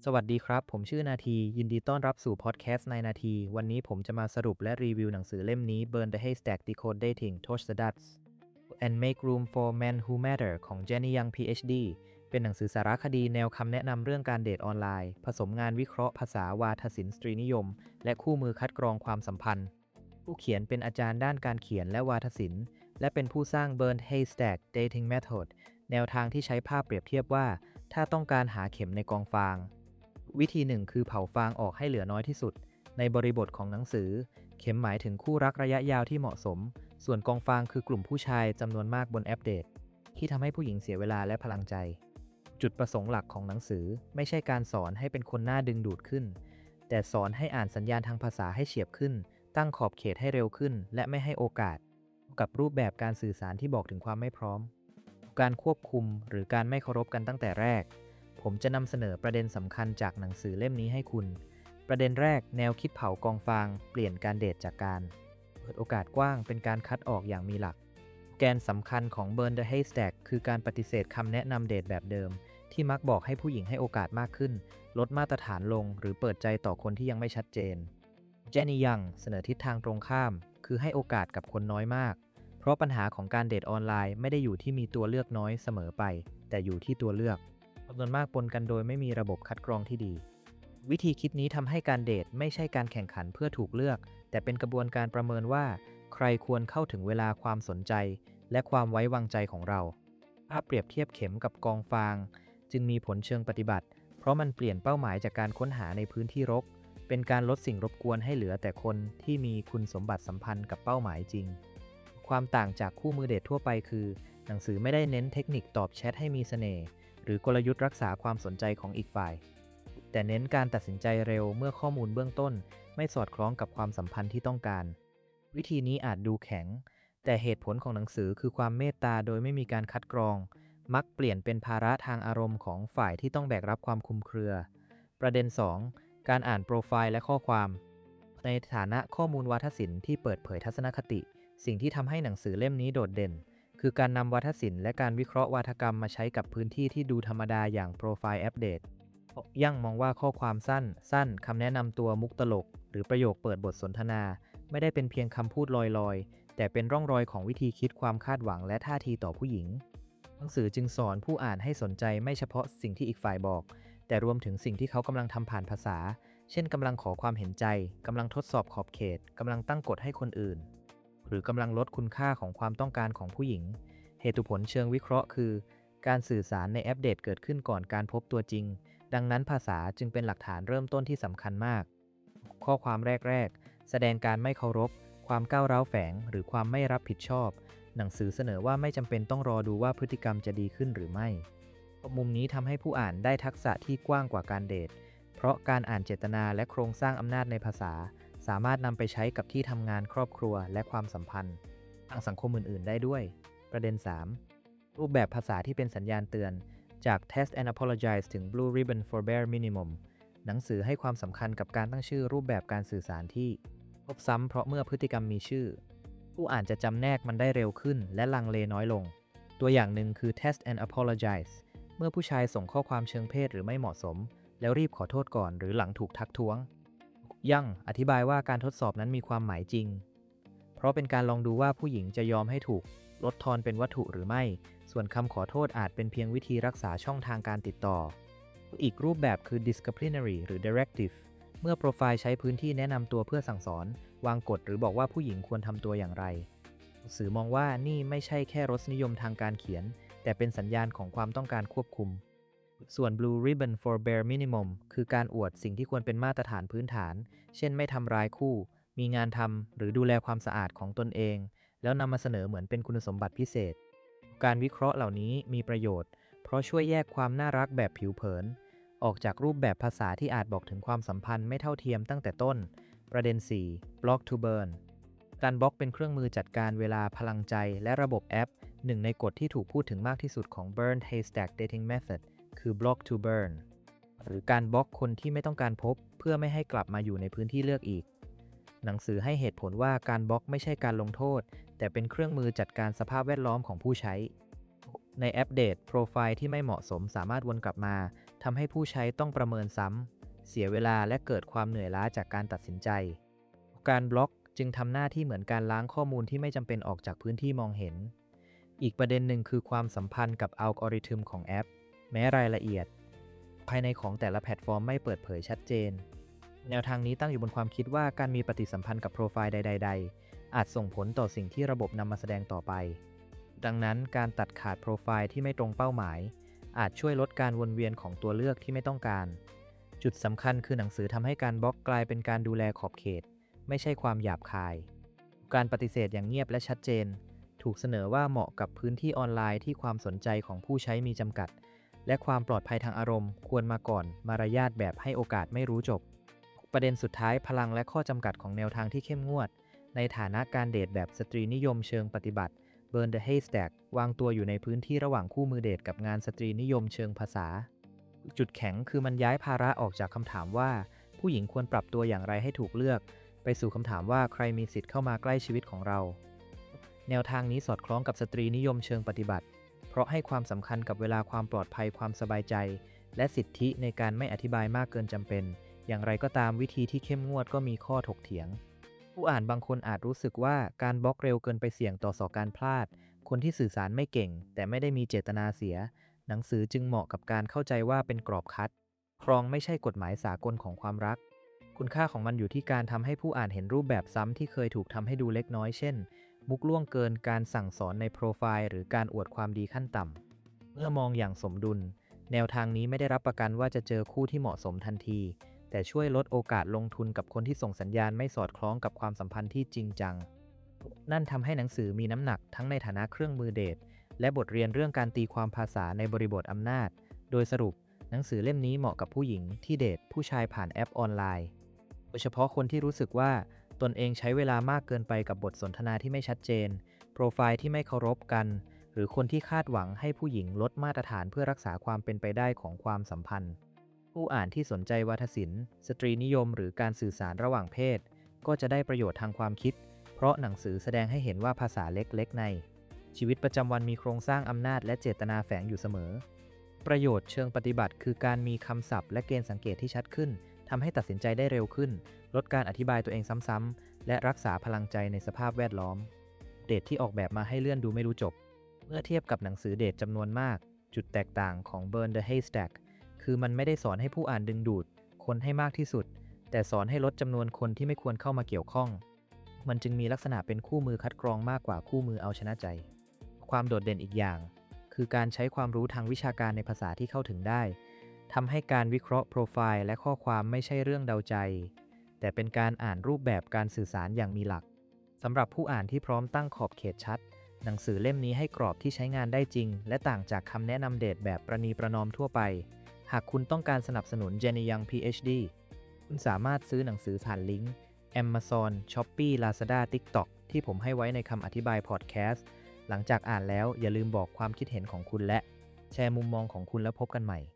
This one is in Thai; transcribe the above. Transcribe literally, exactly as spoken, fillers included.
สวัสดีครับผมชื่อนาทียินดีต้อนรับสู่พอดแคสต์ในนาทีวันนี้ผมจะมาสรุปและรีวิวหนังสือเล่มนี้ Burn the Haystack Decode Dating Torch the Dust and Make Room for Men Who Matter ของ Jenny Young พี เอช ดี เป็นหนังสือสารคดีแนวคำแนะนำเรื่องการเดทออนไลน์ผสมงานวิเคราะห์ภาษาวาทศิลป์สตรีนิยมและคู่มือคัดกรองความสัมพันธ์ผู้เขียนเป็นอาจารย์ด้านการเขียนและวาทศิลป์และเป็นผู้สร้าง Burn Haystack Dating Method แนวทางที่ใช้ภาพเปรียบเทียบว่าถ้าต้องการหาเข็มในกองฟางวิธีหนึ่งคือเผาฟางออกให้เหลือน้อยที่สุดในบริบทของหนังสือเข็มหมายถึงคู่รักระยะยาวที่เหมาะสมส่วนกองฟางคือกลุ่มผู้ชายจำนวนมากบนแอปเดทที่ทำให้ผู้หญิงเสียเวลาและพลังใจจุดประสงค์หลักของหนังสือไม่ใช่การสอนให้เป็นคนน่าดึงดูดขึ้นแต่สอนให้อ่านสัญญาณทางภาษาให้เฉียบขึ้นตั้งขอบเขตให้เร็วขึ้นและไม่ให้โอกาสกับรูปแบบการสื่อสารที่บอกถึงความไม่พร้อมการควบคุมหรือการไม่เคารพกันตั้งแต่แรกผมจะนำเสนอประเด็นสำคัญจากหนังสือเล่มนี้ให้คุณประเด็นแรกแนวคิดเผากองฟางเปลี่ยนการเดทจากการเปิดโอกาสกว้างเป็นการคัดออกอย่างมีหลักแกนสำคัญของ Burn the Haystack คือการปฏิเสธคำแนะนำเดทแบบเดิมที่มักบอกให้ผู้หญิงให้โอกาสมากขึ้นลดมาตรฐานลงหรือเปิดใจต่อคนที่ยังไม่ชัดเจน Jenny Young เสนอทิศทางตรงข้ามคือให้โอกาสกับคนน้อยมากเพราะปัญหาของการเดทออนไลน์ไม่ได้อยู่ที่มีตัวเลือกน้อยเสมอไปแต่อยู่ที่ตัวเลือกจำนวนมากปนกันโดยไม่มีระบบคัดกรองที่ดีวิธีคิดนี้ทำให้การเดทไม่ใช่การแข่งขันเพื่อถูกเลือกแต่เป็นกระบวนการประเมินว่าใครควรเข้าถึงเวลาความสนใจและความไว้วางใจของเราถ้าเปรียบเทียบเข็มกับกองฟางจึงมีผลเชิงปฏิบัติเพราะมันเปลี่ยนเป้าหมายจากการค้นหาในพื้นที่รกเป็นการลดสิ่งรบกวนให้เหลือแต่คนที่มีคุณสมบัติสัมพันธ์กับเป้าหมายจริงความต่างจากคู่มือเดททั่วไปคือหนังสือไม่ได้เน้นเทคนิคตอบแชทให้มีเสน่ห์หรือกลยุทธ์รักษาความสนใจของอีกฝ่ายแต่เน้นการตัดสินใจเร็วเมื่อข้อมูลเบื้องต้นไม่สอดคล้องกับความสัมพันธ์ที่ต้องการวิธีนี้อาจดูแข็งแต่เหตุผลของหนังสือคือความเมตตาโดยไม่มีการคัดกรองมักเปลี่ยนเป็นภาระทางอารมณ์ของฝ่ายที่ต้องแบกรับความคลุมเครือประเด็น สอง การอ่านโปรไฟล์และข้อความในฐานะข้อมูลวาทศิลป์ที่เปิดเผยทัศนคติสิ่งที่ทำให้หนังสือเล่มนี้โดดเด่นคือการนำวาทศิลป์และการวิเคราะห์วาทกรรมมาใช้กับพื้นที่ที่ดูธรรมดาอย่างโปรไฟล์อัปเดตยั่งมองว่าข้อความสั้นสั้นคำแนะนำตัวมุกตลกหรือประโยคเปิดบทสนทนาไม่ได้เป็นเพียงคำพูดลอยๆแต่เป็นร่องรอยของวิธีคิดความคาดหวังและท่าทีต่อผู้หญิงหนังสือจึงสอนผู้อ่านให้สนใจไม่เฉพาะสิ่งที่อีกฝ่ายบอกแต่รวมถึงสิ่งที่เขากำลังทำผ่านภาษาเช่นกำลังขอความเห็นใจกำลังทดสอบขอบเขตกำลังตั้งกฎให้คนอื่นหรือกำลังลดคุณค่าของความต้องการของผู้หญิงเหตุผลเชิงวิเคราะห์คือการสื่อสารในแอปเดตเกิดขึ้นก่อนการพบตัวจริงดังนั้นภาษาจึงเป็นหลักฐานเริ่มต้นที่สำคัญมากข้อความแรกๆแสดงการไม่เคารพความก้าวร้าวแฝงหรือความไม่รับผิดชอบหนังสือเสนอว่าไม่จำเป็นต้องรอดูว่าพฤติกรรมจะดีขึ้นหรือไม่มุมนี้ทำให้ผู้อ่านได้ทักษะที่กว้างกว่าการเดทเพราะการอ่านเจตนาและโครงสร้างอำนาจในภาษาสามารถนำไปใช้กับที่ทำงานครอบครัวและความสัมพันธ์ทางสังคมอื่นๆได้ด้วยประเด็น สาม รูปแบบภาษาที่เป็นสัญญาณเตือนจาก Test and Apologize ถึง Blue Ribbon for Bare Minimum หนังสือให้ความสำคัญกับการตั้งชื่อรูปแบบการสื่อสารที่พบซ้ำเพราะเมื่อพฤติกรรมมีชื่อผู้อ่านจะจำแนกมันได้เร็วขึ้นและลังเลน้อยลงตัวอย่างหนึ่งคือ Test and Apologize เมื่อผู้ชายส่งข้อความเชิงเพศหรือไม่เหมาะสมแล้วรีบขอโทษก่อนหรือหลังถูกทักท้วงยั่งอธิบายว่าการทดสอบนั้นมีความหมายจริงเพราะเป็นการลองดูว่าผู้หญิงจะยอมให้ถูกลดทอนเป็นวัตถุหรือไม่ส่วนคำขอโทษอาจเป็นเพียงวิธีรักษาช่องทางการติดต่ออีกรูปแบบคือ disciplinary หรือ directive เมื่อโปรไฟล์ใช้พื้นที่แนะนำตัวเพื่อสั่งสอนวางกฎหรือบอกว่าผู้หญิงควรทำตัวอย่างไรสื่อมองว่านี่ไม่ใช่แค่รสนิยมทางการเขียนแต่เป็นสัญญาณของความต้องการควบคุมส่วน Blue Ribbon for Bare Minimum คือการอวดสิ่งที่ควรเป็นมาตรฐานพื้นฐานเช่นไม่ทำร้ายคู่มีงานทำหรือดูแลความสะอาดของตนเองแล้วนำมาเสนอเหมือนเป็นคุณสมบัติพิเศษการวิเคราะห์เหล่านี้มีประโยชน์เพราะช่วยแยกความน่ารักแบบผิวเผินออกจากรูปแบบภาษาที่อาจบอกถึงความสัมพันธ์ไม่เท่าเทียมตั้งแต่ต้นประเด็น สี่ Block to Burn การบล็อกเป็นเครื่องมือจัดการเวลาพลังใจและระบบแอปหนึ่งในกฎที่ถูกพูดถึงมากที่สุดของ Burn Haystack Dating Method คือ Block to Burn หรือการบล็อกคนที่ไม่ต้องการพบเพื่อไม่ให้กลับมาอยู่ในพื้นที่เลือกอีกหนังสือให้เหตุผลว่าการบล็อกไม่ใช่การลงโทษแต่เป็นเครื่องมือจัดการสภาพแวดล้อมของผู้ใช้ในแอปเดตโปรไฟล์ที่ไม่เหมาะสมสามารถวนกลับมาทำให้ผู้ใช้ต้องประเมินซ้ำเสียเวลาและเกิดความเหนื่อยล้าจากการตัดสินใจการบล็อกจึงทำหน้าที่เหมือนการล้างข้อมูลที่ไม่จำเป็นออกจากพื้นที่มองเห็นอีกประเด็นหนึ่งคือความสัมพันธ์กับอัลกอริทึมของแอปแม้รายละเอียดภายในของแต่ละแพลตฟอร์มไม่เปิดเผยชัดเจนแนวทางนี้ตั้งอยู่บนความคิดว่าการมีปฏิสัมพันธ์กับโปรไฟล์ใดๆอาจส่งผลต่อสิ่งที่ระบบนำมาแสดงต่อไปดังนั้นการตัดขาดโปรไฟล์ที่ไม่ตรงเป้าหมายอาจช่วยลดการวนเวียนของตัวเลือกที่ไม่ต้องการจุดสำคัญคือหนังสือทำให้การบล็อกกลายเป็นการดูแลขอบเขตไม่ใช่ความหยาบคายการปฏิเสธอย่างเงียบและชัดเจนถูกเสนอว่าเหมาะกับพื้นที่ออนไลน์ที่ความสนใจของผู้ใช้มีจำกัดและความปลอดภัยทางอารมณ์ควรมาก่อนมารยาทแบบให้โอกาสไม่รู้จบประเด็นสุดท้ายพลังและข้อจำกัดของแนวทางที่เข้มงวดในฐานะการเดทแบบสตรีนิยมเชิงปฏิบัติ Burn the Haystack วางตัวอยู่ในพื้นที่ระหว่างคู่มือเดทกับงานสตรีนิยมเชิงภาษาจุดแข็งคือมันย้ายภาระออกจากคำถามว่าผู้หญิงควรปรับตัวอย่างไรให้ถูกเลือกไปสู่คำถามว่าใครมีสิทธิ์เข้ามาใกล้ชีวิตของเราแนวทางนี้สอดคล้องกับสตรีนิยมเชิงปฏิบัติเพราะให้ความสำคัญกับเวลาความปลอดภัยความสบายใจและสิทธิในการไม่อธิบายมากเกินจำเป็นอย่างไรก็ตามวิธีที่เข้มงวดก็มีข้อถกเถียงผู้อ่านบางคนอาจรู้สึกว่าการบล็อกเร็วเกินไปเสี่ยงต่อสอการพลาดคนที่สื่อสารไม่เก่งแต่ไม่ได้มีเจตนาเสียหนังสือจึงเหมาะกับการเข้าใจว่าเป็นกรอบคัดครองไม่ใช่กฎหมายสากลของความรักคุณค่าของมันอยู่ที่การทำให้ผู้อ่านเห็นรูปแบบซ้ำที่เคยถูกทำให้ดูเล็กน้อยเช่นมุกล่วงเกินการสั่งสอนในโปรไฟล์หรือการอวดความดีขั้นต่ำเมื่อมองอย่างสมดุลแนวทางนี้ไม่ได้รับประกันว่าจะเจอคู่ที่เหมาะสมทันทีแต่ช่วยลดโอกาสลงทุนกับคนที่ส่งสัญญาณไม่สอดคล้องกับความสัมพันธ์ที่จริงจังนั่นทำให้หนังสือมีน้ำหนักทั้งในฐานะเครื่องมือเดทและบทเรียนเรื่องการตีความภาษาในบริบทอำนาจโดยสรุปหนังสือเล่มนี้เหมาะกับผู้หญิงที่เดทผู้ชายผ่านแอปออนไลน์โดยเฉพาะคนที่รู้สึกว่าตนเองใช้เวลามากเกินไปกับบทสนทนาที่ไม่ชัดเจนโปรไฟล์ที่ไม่เคารพกันหรือคนที่คาดหวังให้ผู้หญิงลดมาตรฐานเพื่อรักษาความเป็นไปได้ของความสัมพันธ์ผู้อ่านที่สนใจวาทศิลป์สตรีนิยมหรือการสื่อสารระหว่างเพศก็จะได้ประโยชน์ทางความคิดเพราะหนังสือแสดงให้เห็นว่าภาษาเล็กๆในชีวิตประจำวันมีโครงสร้างอำนาจและเจตนาแฝงอยู่เสมอประโยชน์เชิงปฏิบัติคือการมีคำศัพท์และเกณฑ์สังเกตที่ชัดขึ้นทำให้ตัดสินใจได้เร็วขึ้นลดการอธิบายตัวเองซ้ำๆและรักษาพลังใจในสภาพแวดล้อมเดทที่ออกแบบมาให้เลื่อนดูไม่รู้จบเมื่อเทียบกับหนังสือเดทจำนวนมากจุดแตกต่างของ Burn the Haystack คือมันไม่ได้สอนให้ผู้อ่านดึงดูดคนให้มากที่สุดแต่สอนให้ลดจำนวนคนที่ไม่ควรเข้ามาเกี่ยวข้องมันจึงมีลักษณะเป็นคู่มือคัดกรองมากกว่าคู่มือเอาชนะใจความโดดเด่นอีกอย่างคือการใช้ความรู้ทางวิชาการในภาษาที่เข้าถึงได้ทำให้การวิเคราะห์โปรไฟล์และข้อความไม่ใช่เรื่องเดาใจแต่เป็นการอ่านรูปแบบการสื่อสารอย่างมีหลักสำหรับผู้อ่านที่พร้อมตั้งขอบเขตชัดหนังสือเล่มนี้ให้กรอบที่ใช้งานได้จริงและต่างจากคำแนะนำเดทแบบประนีประนอมทั่วไปหากคุณต้องการสนับสนุน Jenny Young พี เอช ดี คุณสามารถซื้อหนังสือผ่านลิงก์ Amazon, Shopee, Lazada, TikTok ที่ผมให้ไว้ในคำอธิบายพอดแคสต์หลังจากอ่านแล้วอย่าลืมบอกความคิดเห็นของคุณและแชร์มุมมองของคุณแล้วพบกันใหม่